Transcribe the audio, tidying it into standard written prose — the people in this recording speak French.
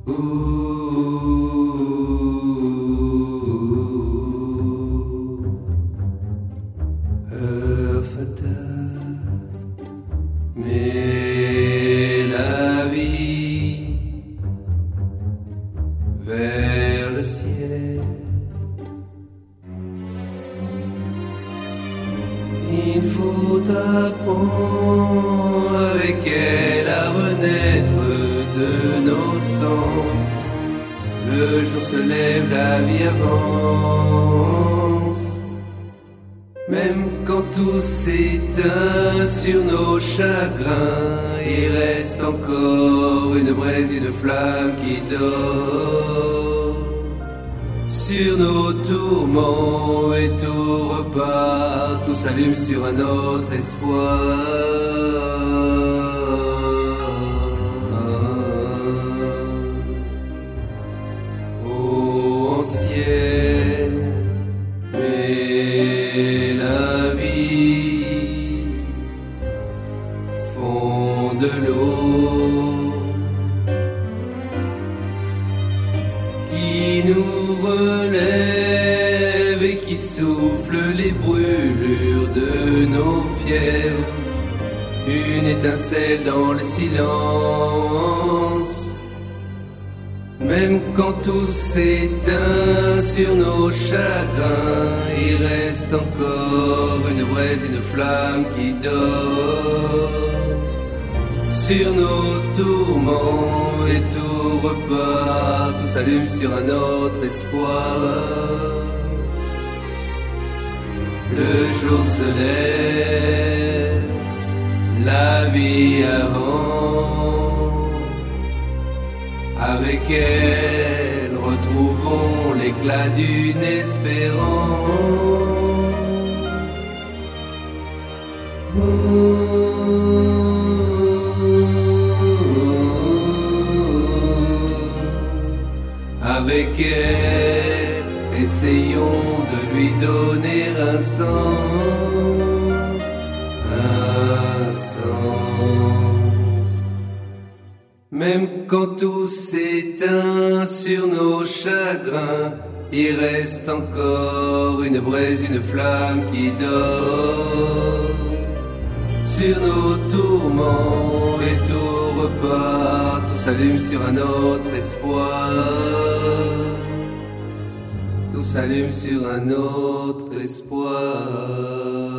Heure fatale, mais la vie vers le ciel. Il faut apprendre avec elle à renaître de nos sangs. Le jour se lève, la vie avance. Même quand tout s'éteint sur nos chagrins, il reste encore une braise, une flamme qui dort. Sur nos tourments et tout repart, tout s'allume sur un autre espoir. Oh, ancien, mais la vie fond de l'eau qui nous relève et qui souffle les brûlures de nos fiers. Une étincelle dans le silence. Même quand tout s'éteint sur nos chagrins, il reste encore une braise, une flamme qui dort. Sur nos tourments et tout repart, tout s'allume sur un autre espoir. Le jour se lève, la vie avance. Avec elle, retrouvons l'éclat d'une espérance. Avec elle, essayons de lui donner un sens. Un sens. Même quand tout s'éteint sur nos chagrins, il reste encore une braise, une flamme qui dort. Sur nos tourments et tout repart, tout s'allume sur un autre espoir. Tout s'allume sur un autre espoir.